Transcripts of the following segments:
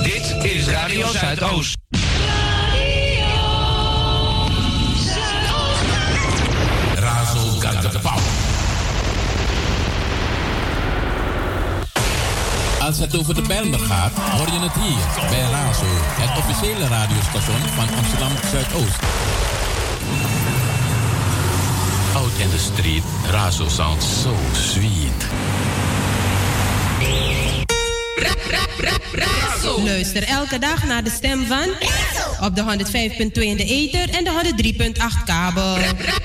Dit is Radio Zuidoost. Razo got the power. Als het over de Bijlmer gaat, hoor je het hier bij Razo, het officiële radiostation van Amsterdam Zuidoost. Out in the street, Razo sounds so sweet. Luister elke dag naar de stem van op de 105.2 in de ether en de 103.8 kabel.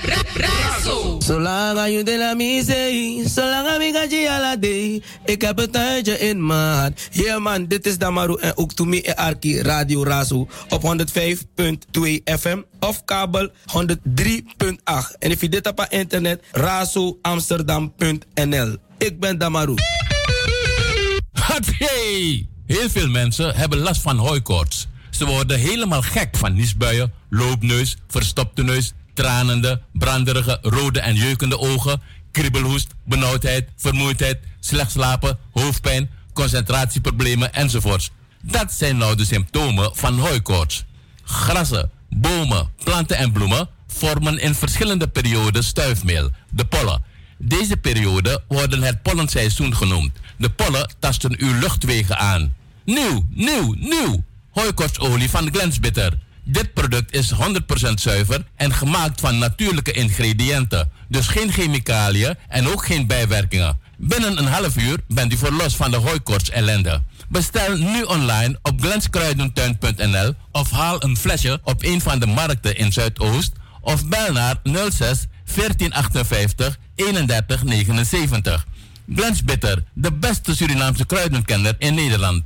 Zolang je de la mise, zolang ik ga je ala day. Ik heb het tijdje in maat. Yeah man, dit is Damaru en ook to me en Arki Radio Razo op 105.2 FM of kabel 103.8. En if je dit op internet, razoamsterdam.nl. Ik ben Damaru. Hey! Heel veel mensen hebben last van hooikoorts. Ze worden helemaal gek van niesbuien, loopneus, verstopte neus, tranende, branderige, rode en jeukende ogen, kriebelhoest, benauwdheid, vermoeidheid, slecht slapen, hoofdpijn, concentratieproblemen enzovoorts. Dat zijn nou de symptomen van hooikoorts. Grassen, bomen, planten en bloemen vormen in verschillende perioden stuifmeel, de pollen. Deze perioden worden het pollenseizoen genoemd. De pollen tasten uw luchtwegen aan. Nieuw! Hooikoortsolie van Glensbitter. Dit product is 100% zuiver en gemaakt van natuurlijke ingrediënten. Dus geen chemicaliën en ook geen bijwerkingen. Binnen een half uur bent u verlost van de hooikoorts ellende. Bestel nu online op glenskruidentuin.nl of haal een flesje op een van de markten in Zuidoost of bel naar 06 1458 3179. Glensbitter, de beste Surinaamse kruidenkenner in Nederland.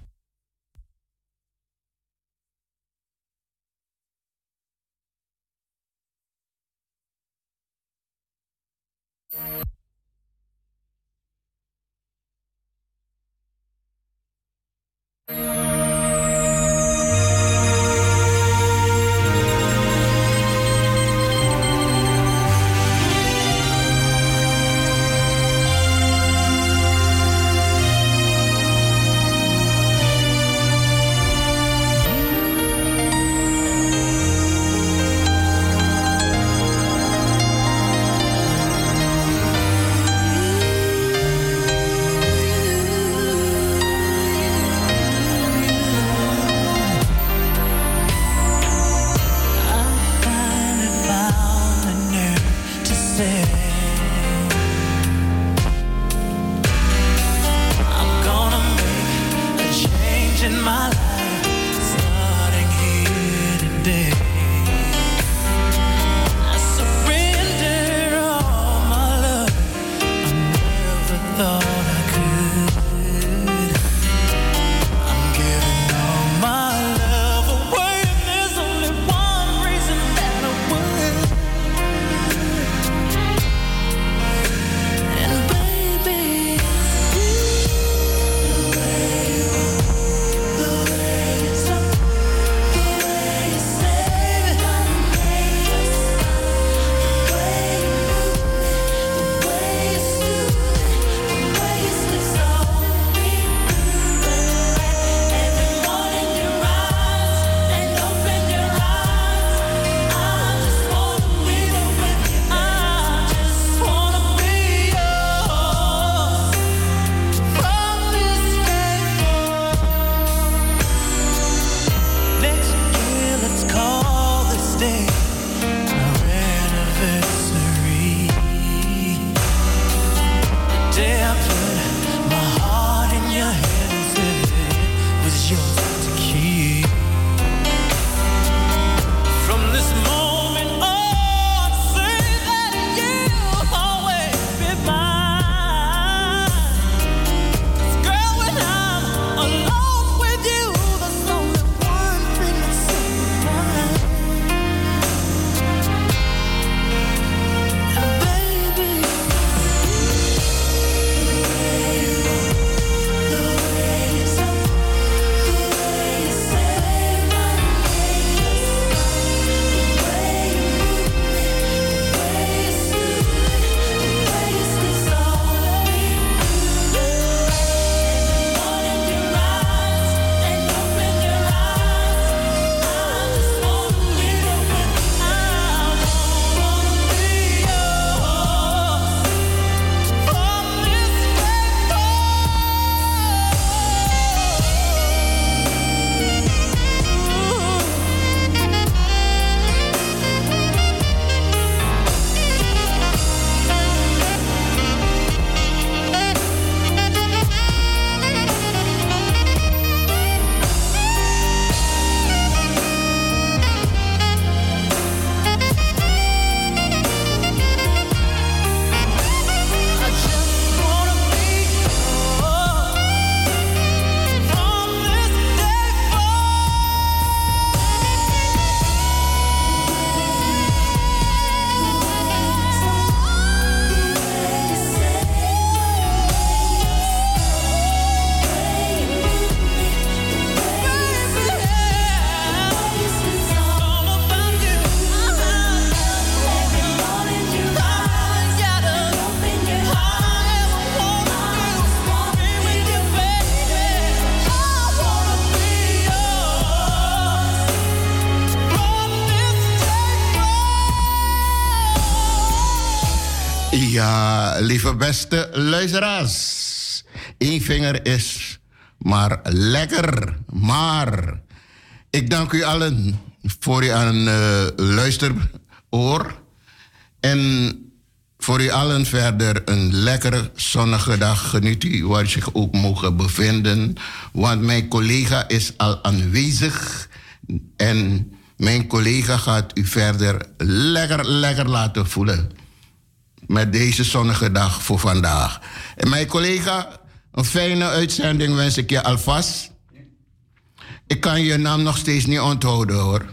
Ja, lieve beste luisteraars. Eén vinger is maar lekker. Maar ik dank u allen voor u aan luisteroor. En voor u allen verder een lekkere zonnige dag. Geniet u waar u zich ook mogen bevinden. Want mijn collega is al aanwezig. En mijn collega gaat u verder lekker laten voelen. Met deze zonnige dag voor vandaag. En mijn collega, een fijne uitzending wens ik je alvast. Ik kan je naam nog steeds niet onthouden hoor.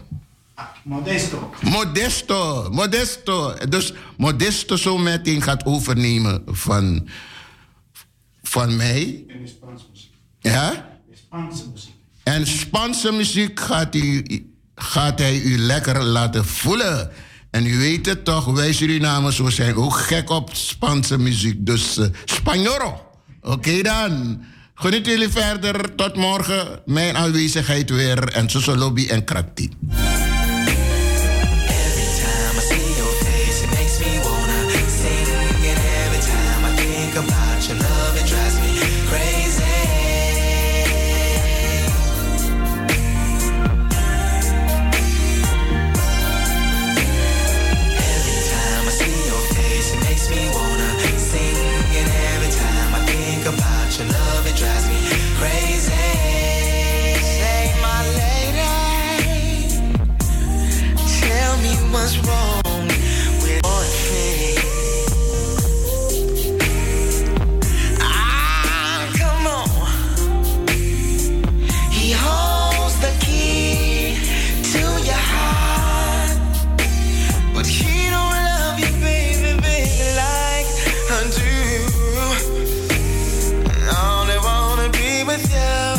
Modesto. Dus Modesto zo meteen gaat overnemen van mij. En Spaanse muziek. Ja? Spaanse muziek. En Spaanse muziek gaat hij u lekker laten voelen. En u weet het toch, wij Surinamers, we zijn ook gek op Spaanse muziek. Dus Spanjoro. Oké dan. Geniet jullie verder. Tot morgen. Mijn aanwezigheid weer. En Soso Lobby en Krakti. What's wrong with me? Come on. He holds the key to your heart, but he don't love you, baby, like I do. I only wanna be with you.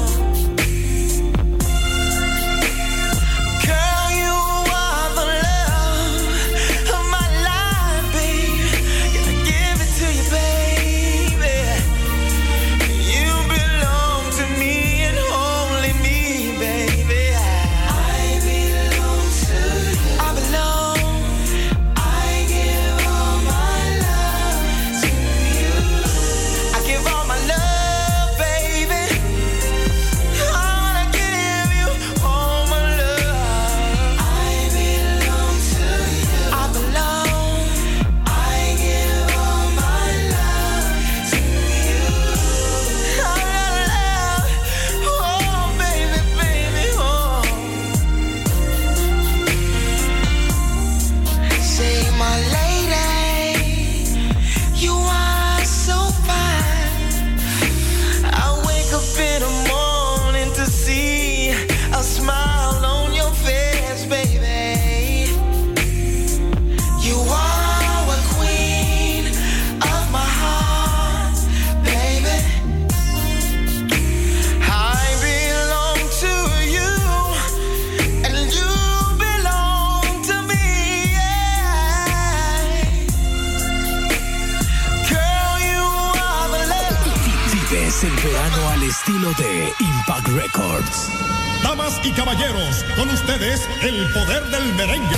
Estilo de Impact Records. Damas y caballeros, con ustedes el poder del merengue.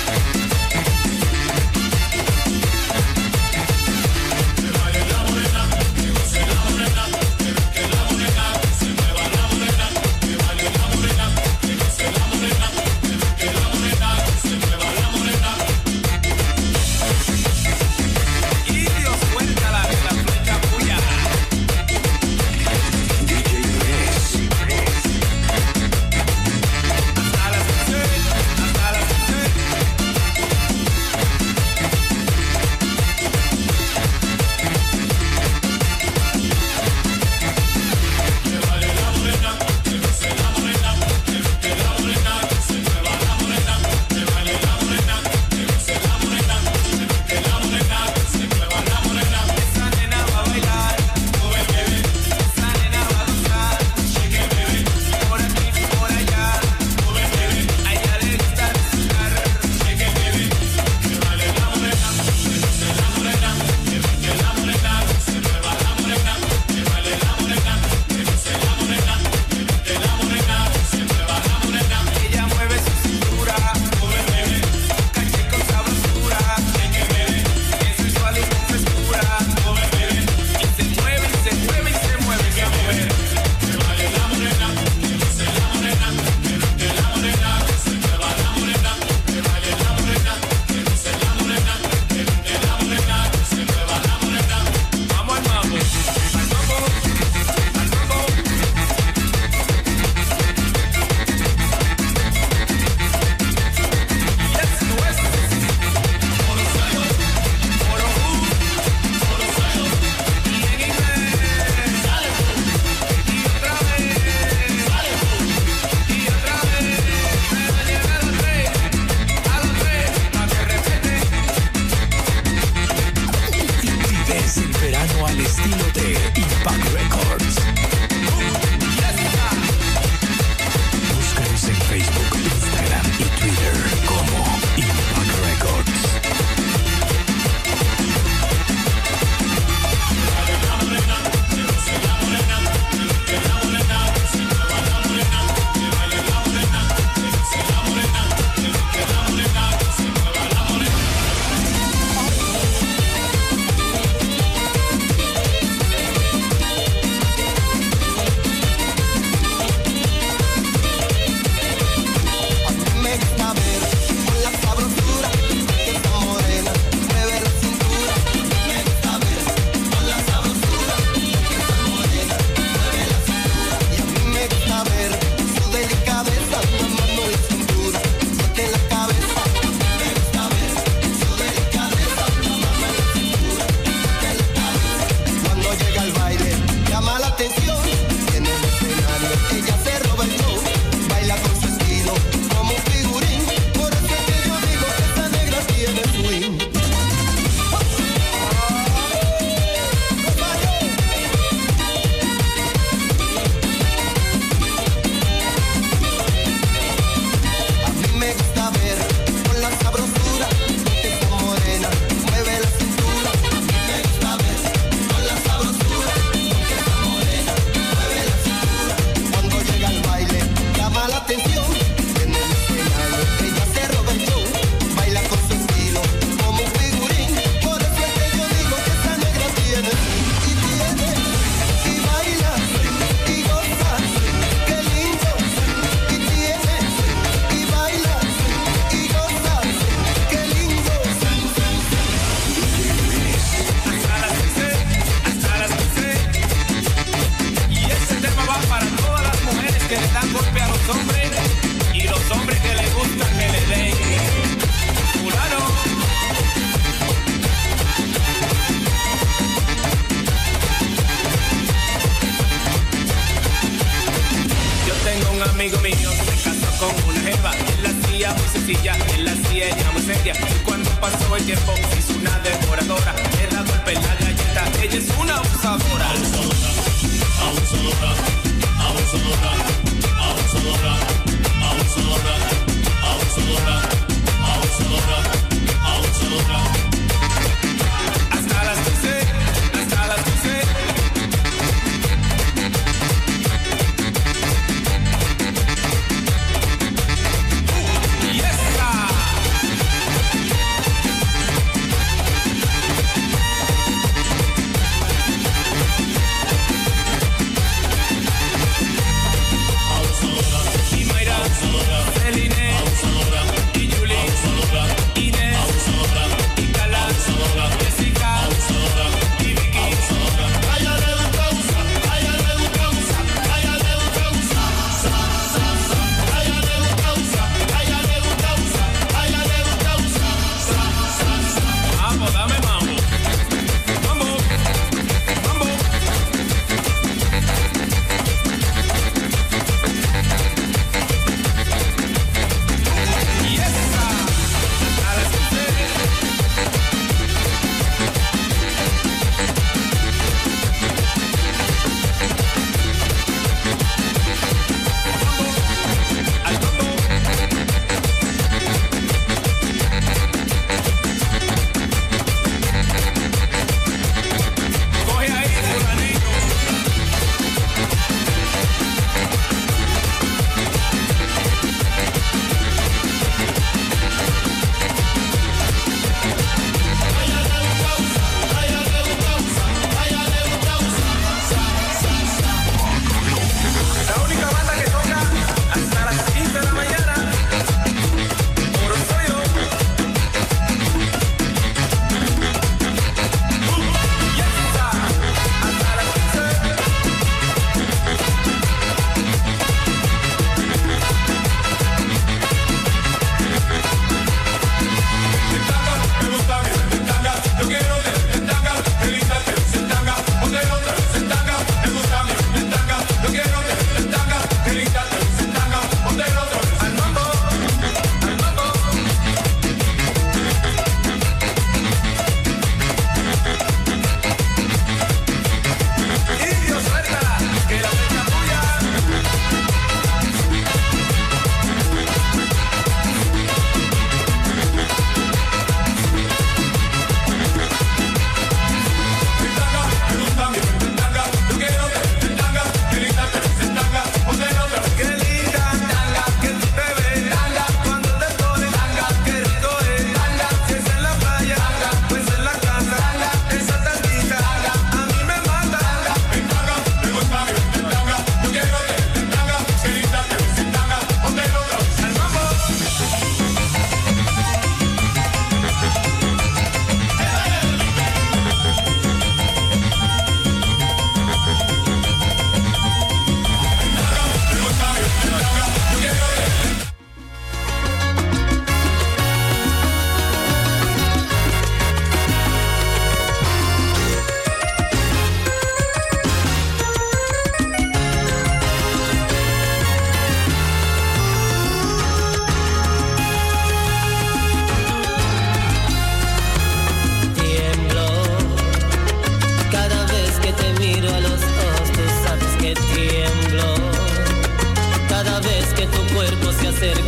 Morena. estilo de Impact Records. Búscanos en Facebook, Instagram y Twitter como Impact Records.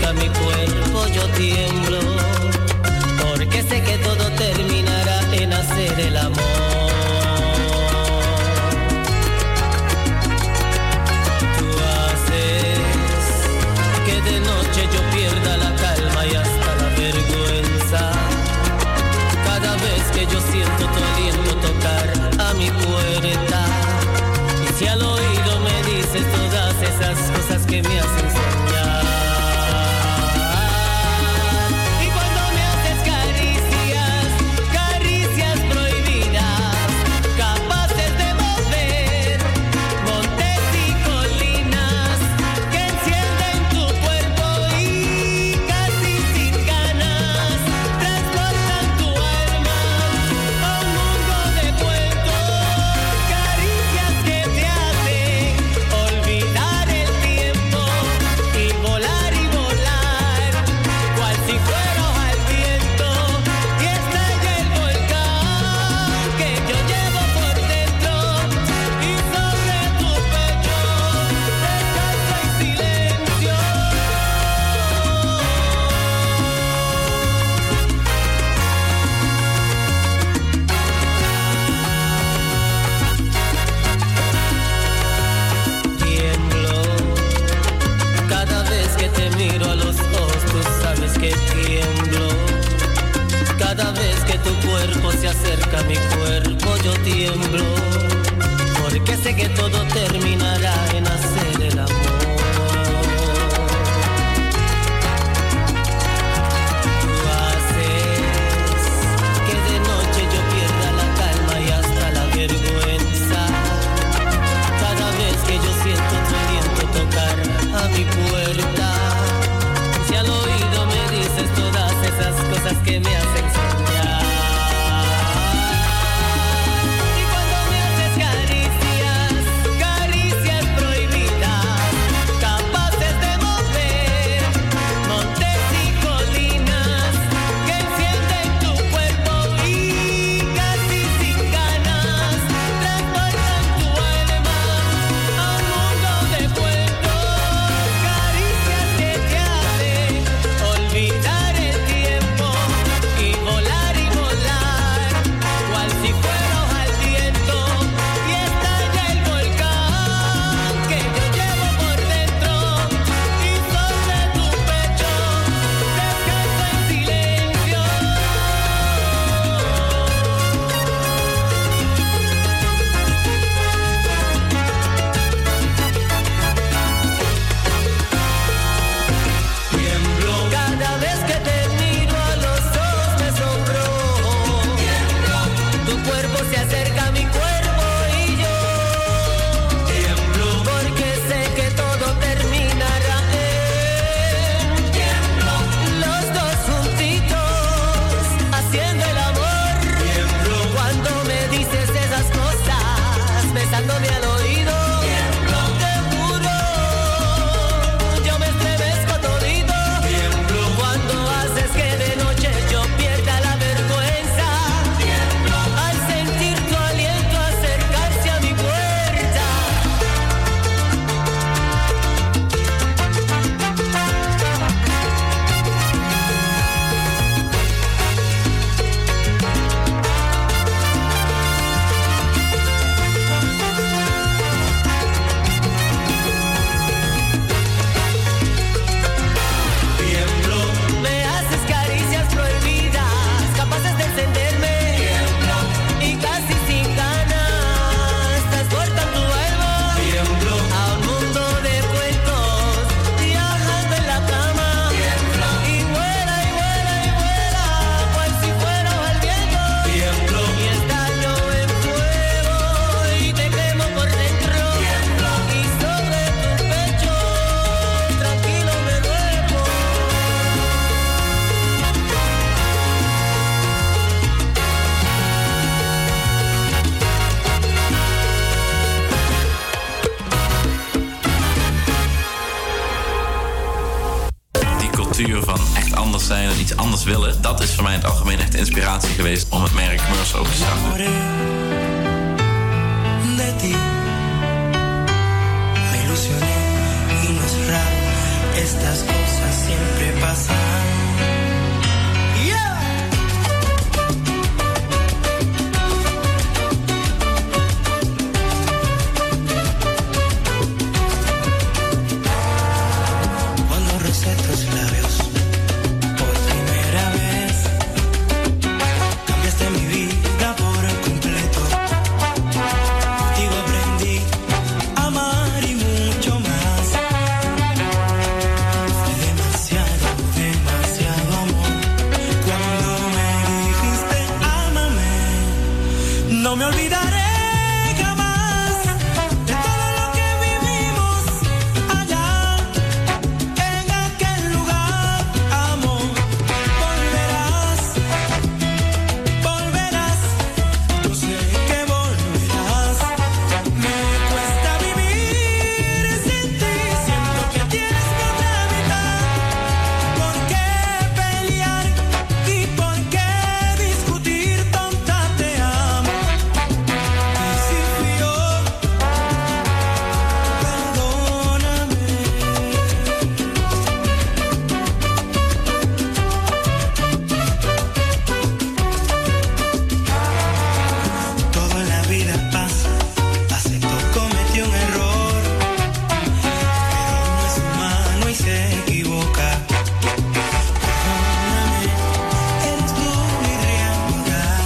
acerca mi cuerpo yo tiemblo, porque sé que todo terminará en hacer el amor. Tú haces que de noche yo pierda la calma y hasta la vergüenza. Cada vez que yo siento tu aliento tocar a mi puerta, y si al oído me dices todas esas cosas que me hacen soñar. Y cuando me haces caricias, caricias prohibidas, capaces de mover montes y colinas, que encienden tu cuerpo y casi sin ganas transportan tu alma a un mundo de cuentos, caricias que te hacen olvidar el tiempo y volar, cual si fuera hoja al viento, y estalla el volcán que yo llevo por dentro, y sobre tu pecho descansa en silencio. Tiemblo cada vez que te miro a los ojos, tú sabes que tiemblo. Cada vez que tu cuerpo se acerca a mi cuerpo yo tiemblo, porque sé que todo terminará en hacer el amor. Tú haces que de noche yo pierda la calma y hasta la vergüenza. Cada vez que yo siento tu aliento tocar a mi puerta, si al oído me dices todas esas cosas que me hacen soñar. Y cuando me haces caricias, caricias prohibidas, capaces de mover montes y colinas, que encienden tu cuerpo y casi sin ganas transportan tu alma a un mundo de cuentos, caricias que te hacen olvidar el tiempo y volar, cual si fuera hoja al viento, y estalla el volcán que yo llevo por dentro, y sobre tu pecho descansa en silencio. Tiemblo cada vez que te miro a los ojos, me sonrojo. Tiemblo, tu cuerpo se acerca a mi cuerpo y yo tiemblo, porque sé que todo terminará en tiemblo, los dos juntitos haciendo el amor. Tiemblo, cuando me dices esas cosas, besándome al oído. Tiemblo, te juro, yo me estremezco todito. Tiemblo, cuando haces que de noche yo pierda la vergüenza. Tiemblo, al sentir tu aliento acercarse a mi puerta. Tiemblo, me haces caricias prohibidas, capaces de encenderme. Tiemblo, y casi sin ganas transportan tu alma. Tiemblo, a un mundo de cuentos, viajando en la cama. Tiemblo, y vuela, cual si fuera hoja al viento. Tiemblo, y estallo en fuego y te quemo por dentro. Tiemblo, y sobre tu pecho tranquilo me duermo. Die cultuur van echt anders zijn en iets anders willen, dat is voor mij in het algemeen echt inspiratie geweest om het merk Merce ook te starten. Enamoré de ti, me ilusioné y no es raro estas cosas siempre pasa. Cuando recé tus labios por primera vez, cambiaste mi vida por completo. Contigo aprendí a amar y mucho más. Fue demasiado, demasiado amor. Cuando me dijiste ámame, no me olvidaré jamás de todo lo que vivimos allá en aquel lugar. Amor, volverás, volverás, yo sé que volverás. Me cuesta vivir sin ti, siento que tienes mi otra mitad. ¿Por qué pelear y por qué discutir? Tonta, te amo. Y si fui yo, perdóname. Todo en la vida pasa, acepto cometí un error, pero uno es humano y se equivoca. Perdóname, eres tú mi realidad.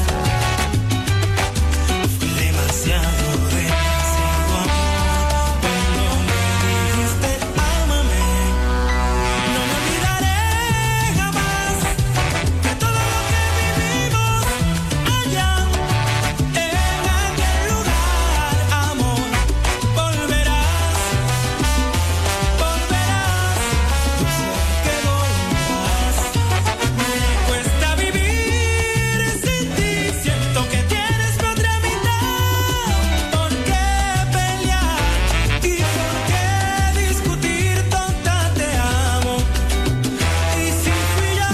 Fue demasiado, demasiado amor. Cuando me dijiste ámame, no me olvidaré jamás de todo lo que vivimos allá en aquel lugar. Amor, volverás, volverás, yo sé que volverás. Me cuesta vivir sin ti, siento que tienes mi otra mitad. ¿Por qué pelear y por qué discutir? Tonta, te amo. Y si fui yo,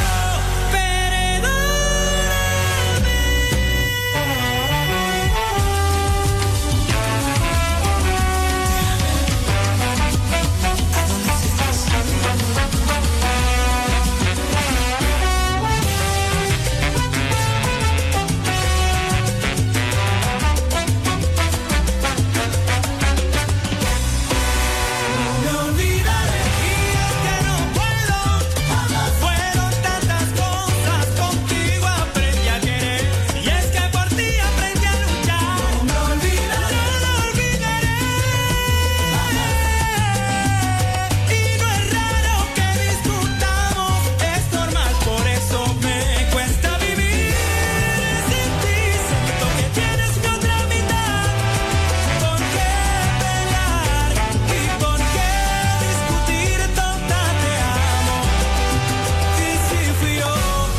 no me olvidaré. Y es que no puedo, fueron tantas cosas, contigo aprendí a querer. Y es que por ti aprendí a luchar. No me olvidaré, no lo olvidaré. Y no es raro que discutamos, es normal, por eso me cuesta vivir sin ti. Siento que tienes mi otra mitad. ¿Por qué pelear y por qué discutir? Tonta, te amo. Y si fui yo,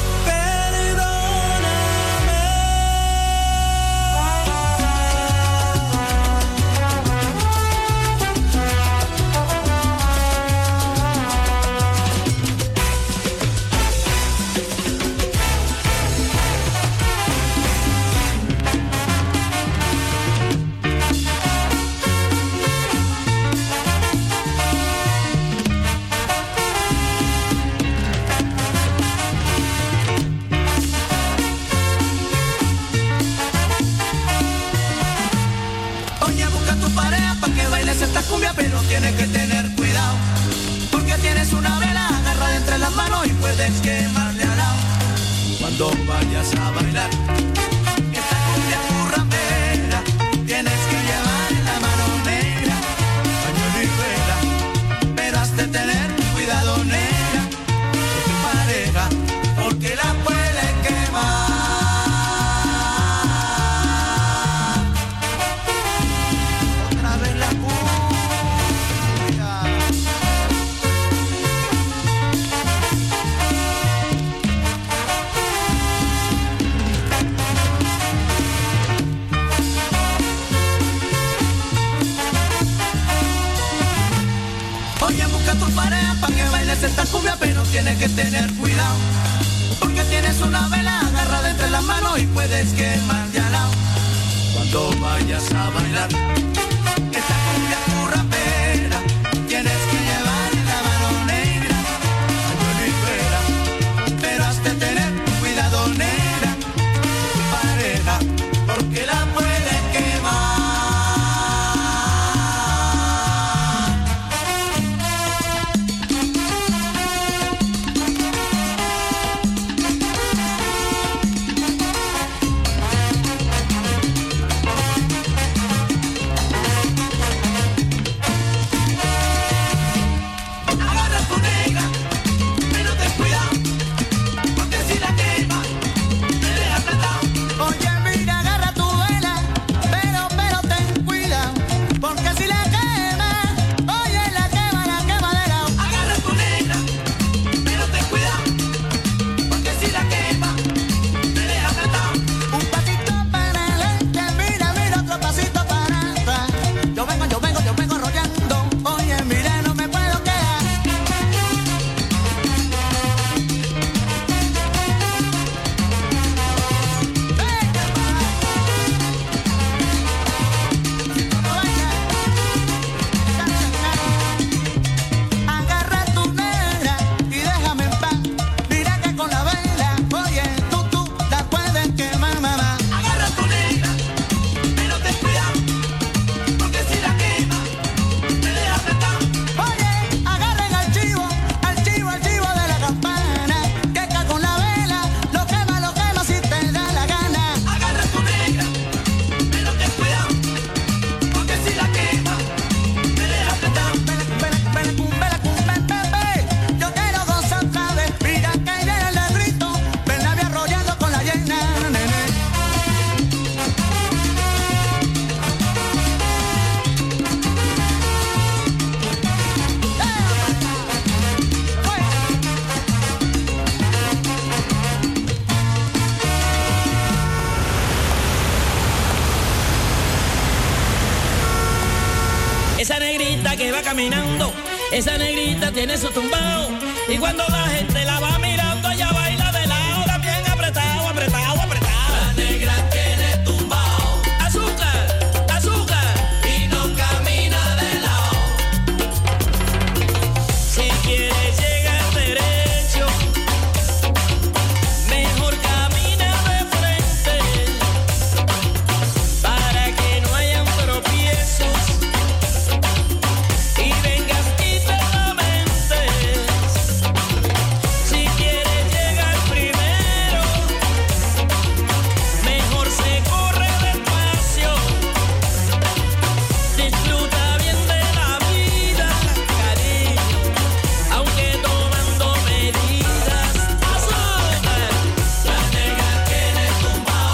oye, busca tu pareja pa' que bailes esta cumbia, pero tienes que tener cuidado, porque tienes una vela agarrada entre las manos y puedes quemarle al lado. Cuando vayas a bailar esta cumbia currambera, tienes que llevar en la mano negra pañuelo y vela, pero has de tener cuidado, negra, con tu pareja, porque la puede quemar. Otra vez la cumbia. Esta cumbia, pero tienes que tener cuidado, porque tienes una vela agarrada entre las manos y puedes quemar de al lado. Cuando vayas a bailar esta cumbia currambera, tienes que llevar en la mano negra que va caminando, esa negrita tiene su tumbao. Y cuando la gente la va mirando, ella baila de lado, también apretado, apretado, apretado. La negra tiene tumbao. Azúcar, azúcar. Y no camina de lado. Si quieres llegar derecho, mejor camina de frente, para que no hayan tropiezos y vengas y te lamentes. Si quieres llegar primero, mejor se corre despacio. Disfruta bien de la vida, cariño, aunque tomando medidas. Azúcar. La negra tiene tumbao,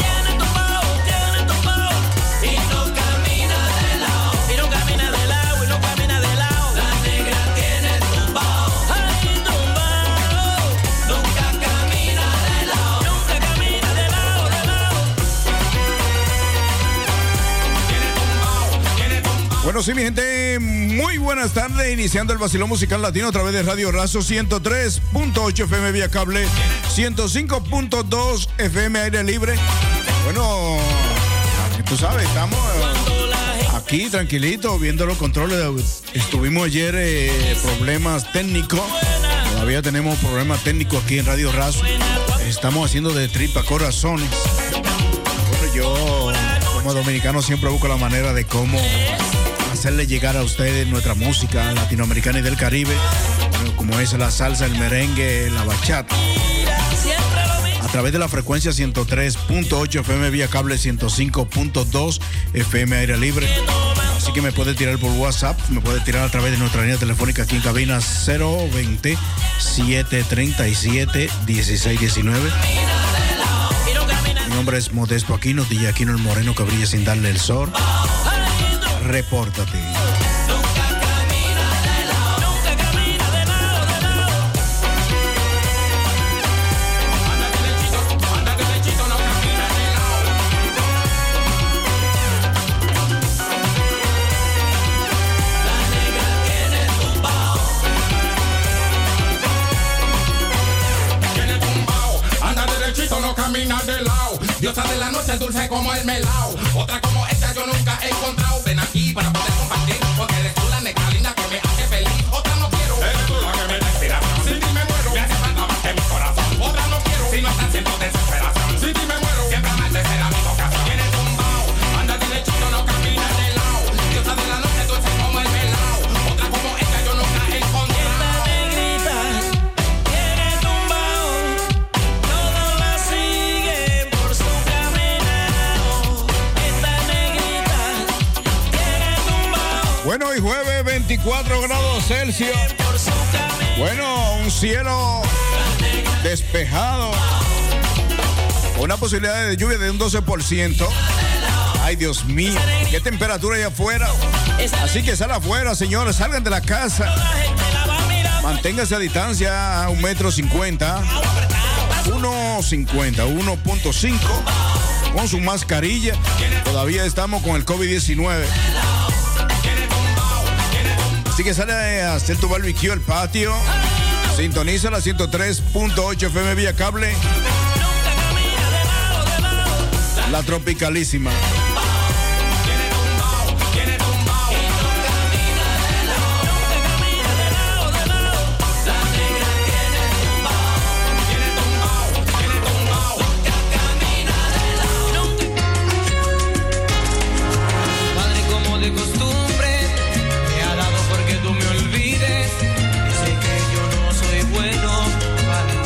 y no camina de lado, y no camina de lado, y no camina de lado. La negra tiene tumbao, ay, tumbao, nunca camina de lado, nunca camina de lado, de lado. Bueno, sí, mi gente, muy buenas tardes. Iniciando el vacilón musical latino a través de Radio Razo 103.8 FM vía cable, 105.2 FM aire libre. Bueno, tú sabes, estamos aquí tranquilitos viendo los controles. Estuvimos ayer problemas técnicos. Todavía tenemos problemas técnicos aquí en Radio Razo. Estamos haciendo de tripa corazones. Bueno, yo como dominicano siempre busco la manera de cómo hacerle llegar a ustedes nuestra música latinoamericana y del Caribe, como es la salsa, el merengue, la bachata, a través de la frecuencia 103.8 FM vía cable, 105.2 FM aire libre. Así que me puede tirar por WhatsApp, me puede tirar a través de nuestra línea telefónica aquí en cabina 020-737-1619. Mi nombre es Modesto Aquino, DJ Aquino el moreno que brilla sin darle el sol. Repórtate. Camina de lado, diosa de la noche dulce como el melao. Otra como esta yo nunca he encontrado. Ven aquí para poder compartir, porque eres tú la negra linda que me hace feliz. Otra no quiero, eres tú la que me da inspiración. Sin ti me muero, me hace falta más que mi corazón. Otra no quiero, si no estás siendo desesperación. Sin ti me muero, siempre amarse será mi vocación. Tienes tumbao, anda derechito, no camina de lado. Diosa de la noche dulce como el melao. Otra como esta yo nunca he encontrado. Bueno, hoy jueves 24 grados Celsius. Bueno, un cielo despejado. Una posibilidad de lluvia de un 12%. Ay, Dios mío, qué temperatura hay afuera. Así que sal afuera, señores, salgan de la casa. Manténgase a distancia a 1,50 m. 1,50, 1.5 con su mascarilla. Todavía estamos con el COVID-19. Así que sale a hacer tu barbecue al patio. Sintoniza la 103.8 FM vía cable. La tropicalísima.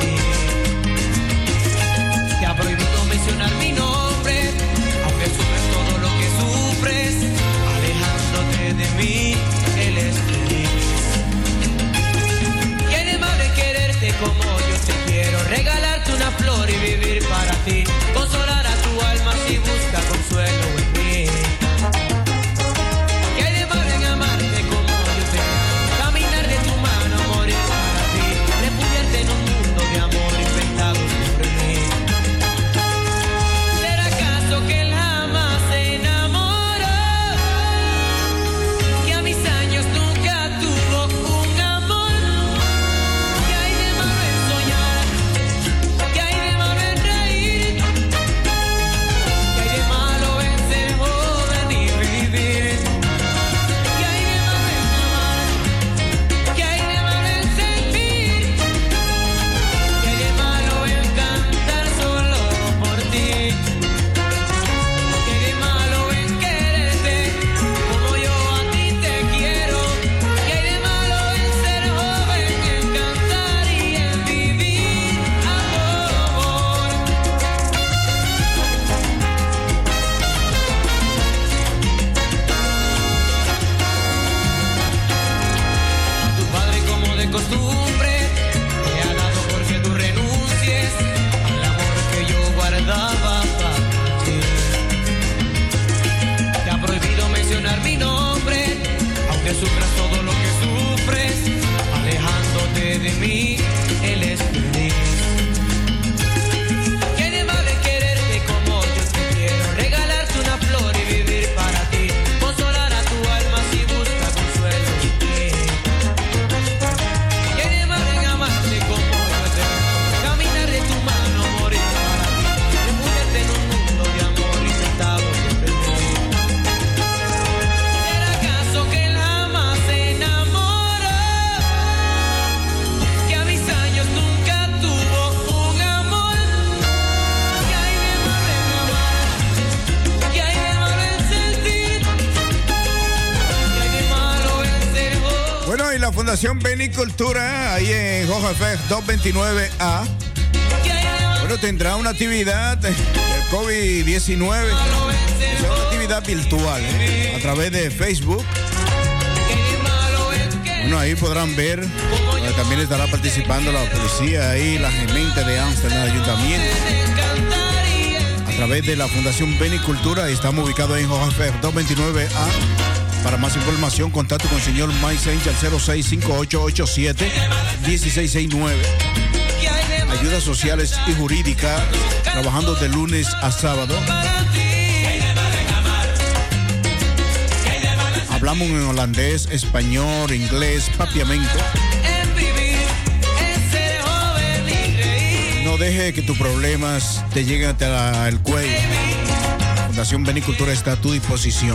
Mi nombre, aunque su resto Fundación Benicultura, ahí en Jojafec 229A. Bueno, tendrá una actividad del COVID-19. Es una actividad virtual, a través de Facebook. Bueno, ahí podrán ver. También estará participando la policía ahí, la gerente de Ámsterdam, el ayuntamiento. A través de la Fundación Benicultura. Estamos ubicados en Jojafec 229A. Para más información, contacto con el señor Mike Sánchez al 065887-1669. Ayudas sociales y jurídicas, trabajando de lunes a sábado. Hablamos en holandés, español, inglés, papiamento. No deje que tus problemas te lleguen hasta el cuello. Fundación Benicultura está a tu disposición.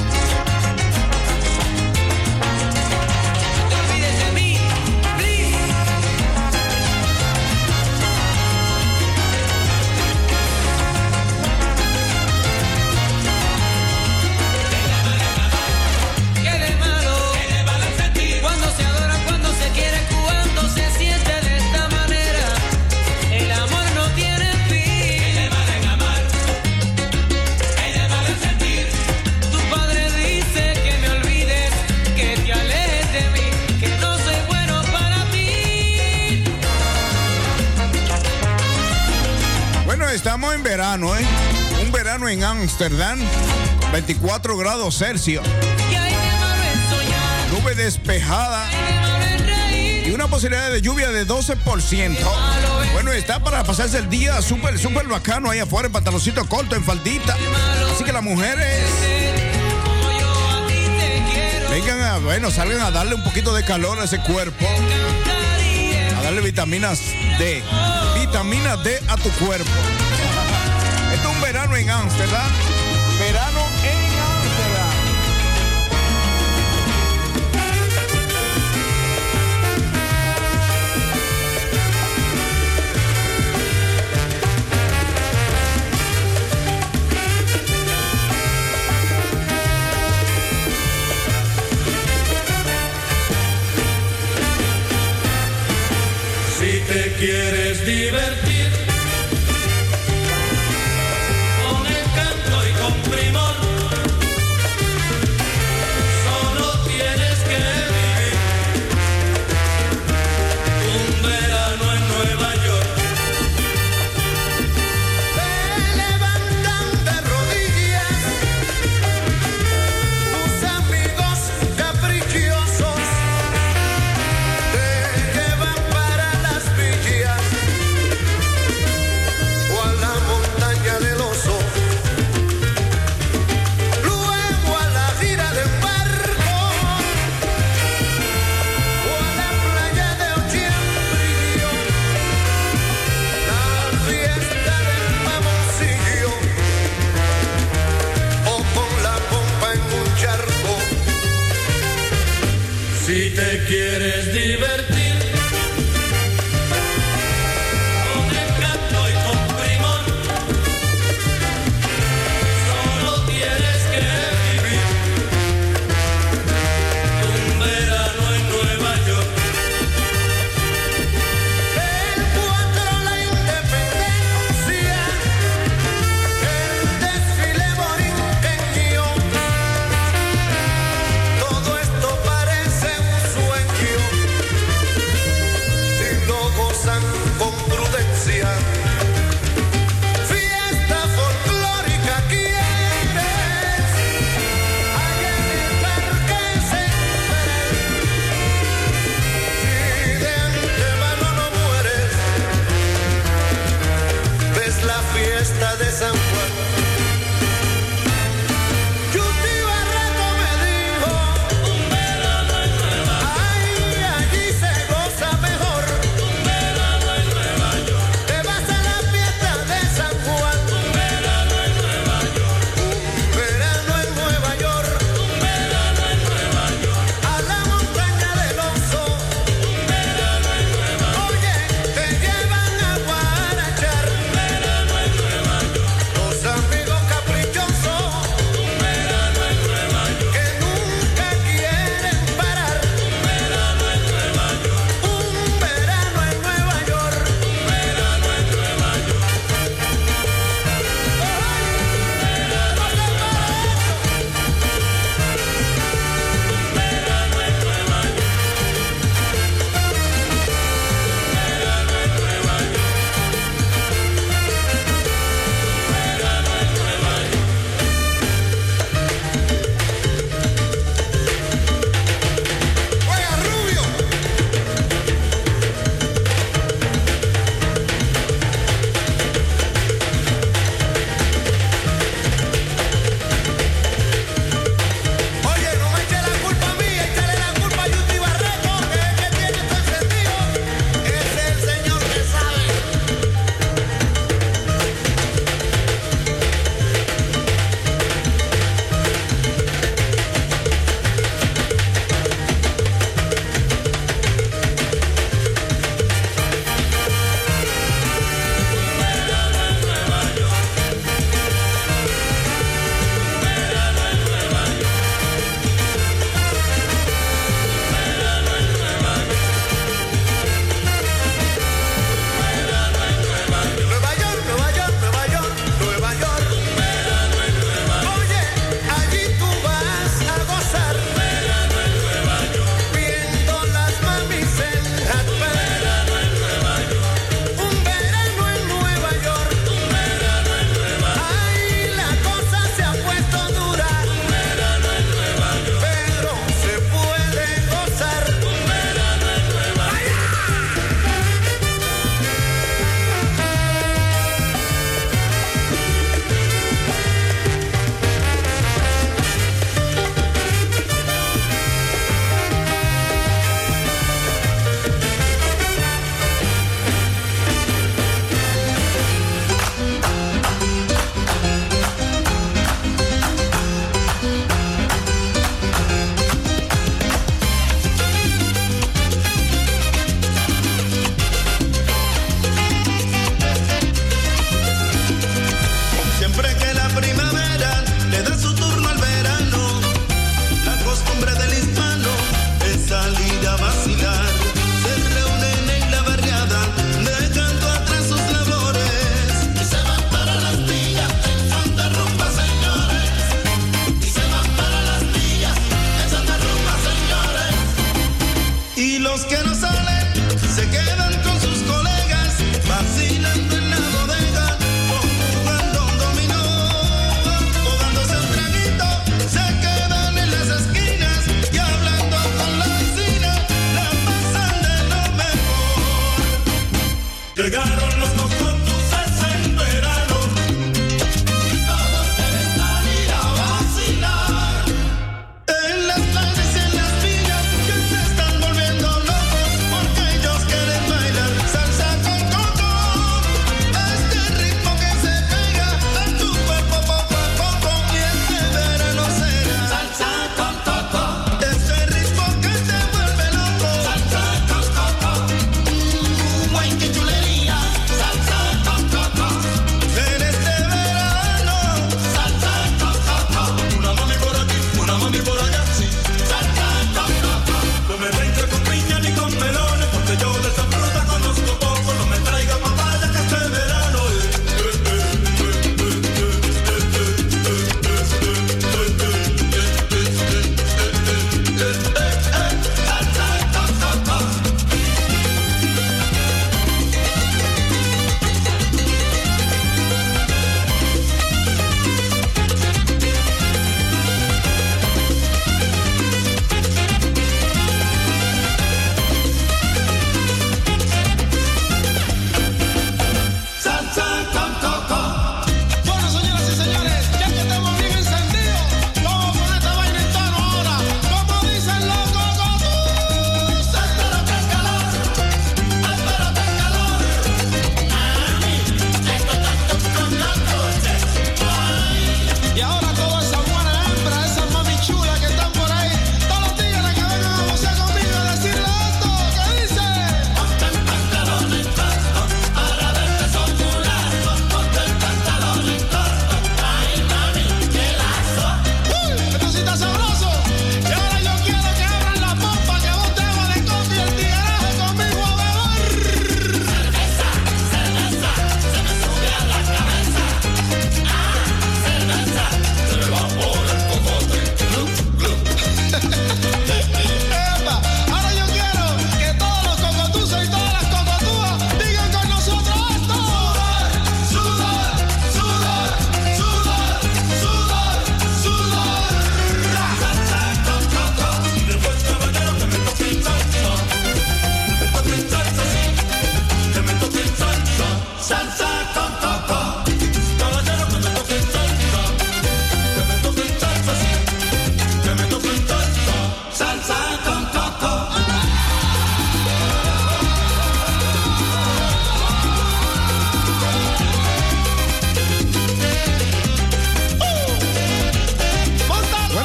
Estamos en verano, un verano en Ámsterdam, 24 grados Celsius, nube despejada y una posibilidad de lluvia de 12%. Bueno, está para pasarse el día súper bacano ahí afuera, en pantaloncito corto, en faldita. Así que las mujeres salgan a darle un poquito de calor a ese cuerpo, a darle vitamina D a tu cuerpo. Esto es un verano en Ámsterdam. Verano en Ámsterdam. Si te quieres divertir con el canto y con primor, solo tienes que vivir un verano en Nueva York. Te levantan de rodillas tus amigos caprichosos, te llevan para las villas o a la montaña del oso, luego a la gira del barco o a la playa de Ochiembrillo, la fiesta del mamoncillo o con la pompa en un charco. Si te quieres divertir con el canto y con primor, solo tienes que vivir un verano en Nueva York. El 4 la independencia, el desfile borinqueño, todo esto parece un sueño.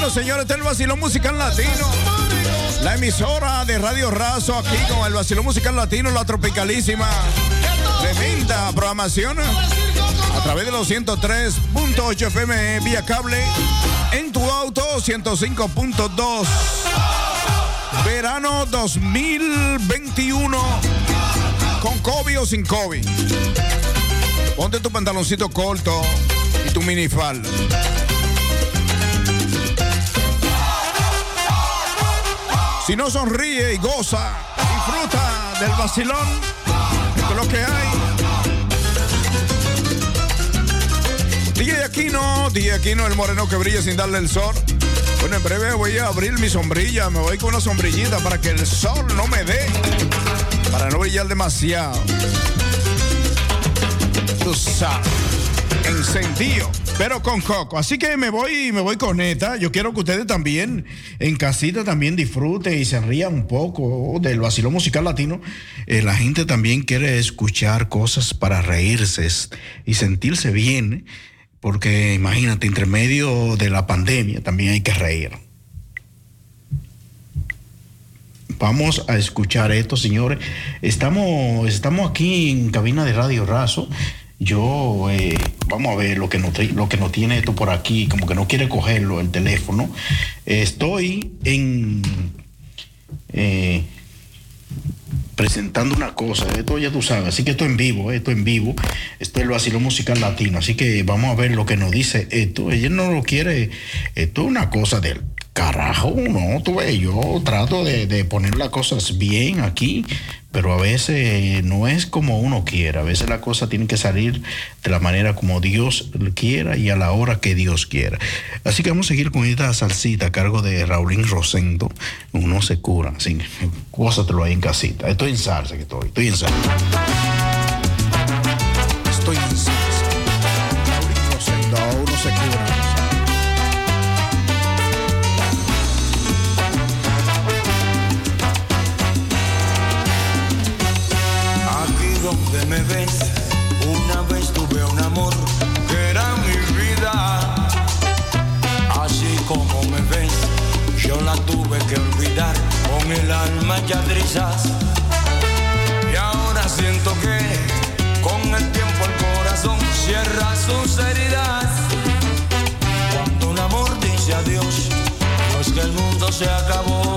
Bueno, señores, este es el Vacilón Musical Latino. La emisora de Radio Razo aquí con el Vacilón Musical Latino, la tropicalísima. Tremenda programación a través de los 103.8 FM vía cable. En tu auto, 105.2. Verano 2021. Con COVID o sin COVID. Ponte tu pantaloncito corto y tu minifalda. Si no, sonríe y goza, disfruta del vacilón, esto es lo que hay. DJ Aquino, el moreno que brilla sin darle el sol. Bueno, en breve voy a abrir mi sombrilla, me voy con una sombrillita para que el sol no me dé, para no brillar demasiado. Tú sabes, encendido, pero con coco. Así que me voy con neta. Yo quiero que ustedes también en casita también disfruten y se rían un poco del Vacilón Musical Latino. La gente también quiere escuchar cosas para reírse y sentirse bien, porque imagínate, entre medio de la pandemia también hay que reír. Vamos a escuchar esto, señores. Estamos aquí en cabina de Radio Razo. Vamos a ver lo que no tiene esto por aquí, como que no quiere cogerlo el teléfono. Estoy presentando una cosa, esto ya tú sabes, así que esto en vivo, esto es el Vacilón Musical Latino, así que vamos a ver lo que nos dice esto. Ella no lo quiere, esto es una cosa del carajo, no, tú ves, yo trato de poner las cosas bien aquí, pero a veces no es como uno quiera, a veces la cosa tiene que salir de la manera como Dios quiera y a la hora que Dios quiera. Así que vamos a seguir con esta salsita a cargo de Raulín Rosendo, Uno se cura, así que gózatelo ahí en casita. Estoy en salsa que estoy en salsa. Estoy en salsa. Raulín Rosendo, Uno se cura. Donde me ves, una vez tuve un amor que era mi vida. Así como me ves, yo la tuve que olvidar con el alma ya trizas. Y ahora siento que con el tiempo el corazón cierra sus heridas. Cuando un amor dice adiós, no es que el mundo se acabó.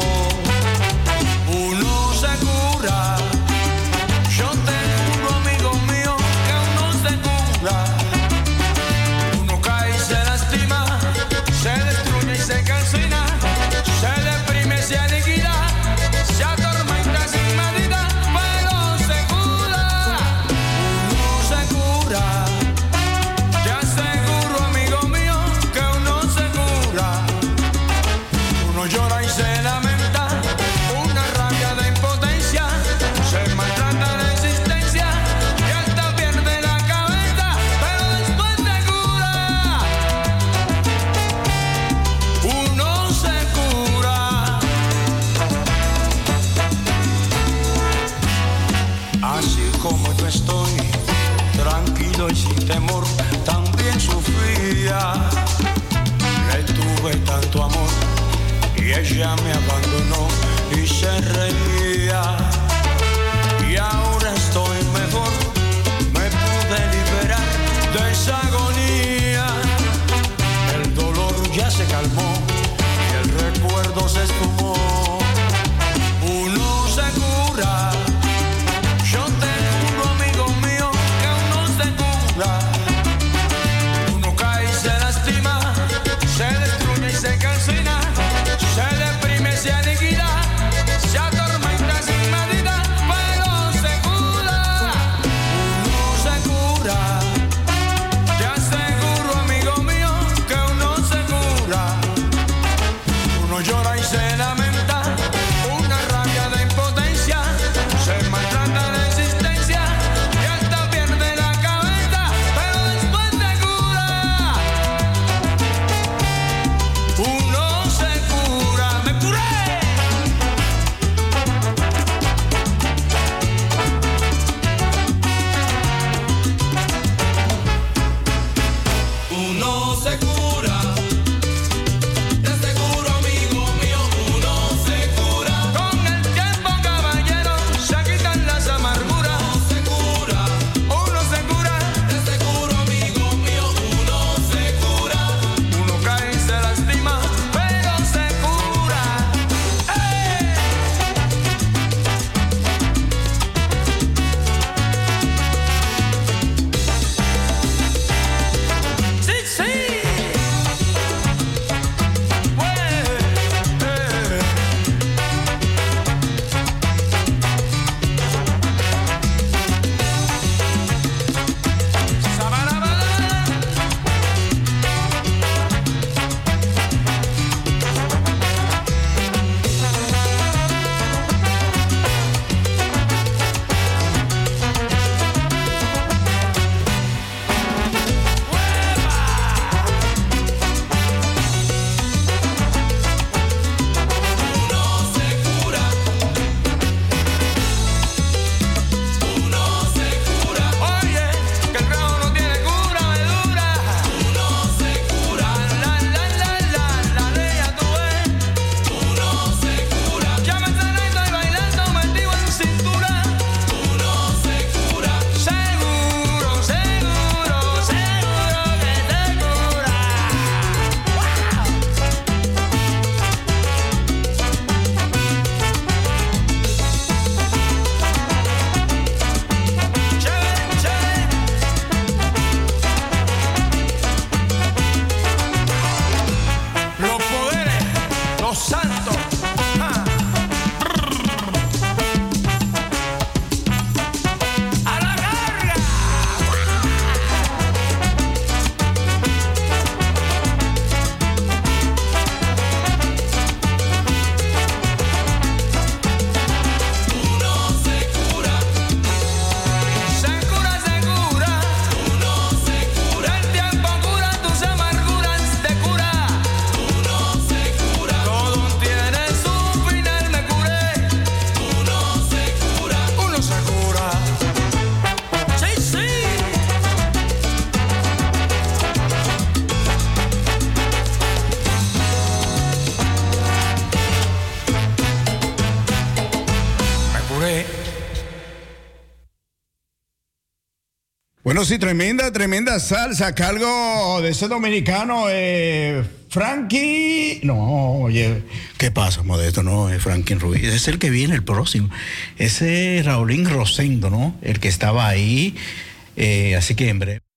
Uno se cura. Yo te juro, amigo mío, que uno se cura. Uno cae y se lastima, se destruye y se calcina, se deprime, se aniquila, se atormenta sin medida, pero se cura. Uno se cura. Te aseguro, amigo mío, que uno se cura. Uno llora y se lamenta, una rabia de impotencia, se maltrata de existencia y hasta pierde la cabeza, pero después se cura. Uno se cura. Así como yo estoy, tranquilo y sin temor, también sufría. Le tuve tanto amor y ella me abandonó y se reía. Y ahora estoy mejor, me pude liberar de esa agonía. El dolor ya se calmó y el recuerdo se esfumó. Uno se cura. Yo te juro, amigo mío, que uno se cura. Uno cae y se lastima, se destruye y se calcina, se deprime, se aniquila, se atormenta sin medida, pero se cura. Uno se cura. Te aseguro, amigo mío, que uno se cura. Uno llora y se lamenta. Bueno, sí, tremenda salsa a cargo de ese dominicano, Frankie. No, oye, ¿qué pasa, Modesto? No, es Frankie Ruiz. Es el que viene el próximo. Ese Raulín Rosendo, ¿no? El que estaba ahí. Así que en breve.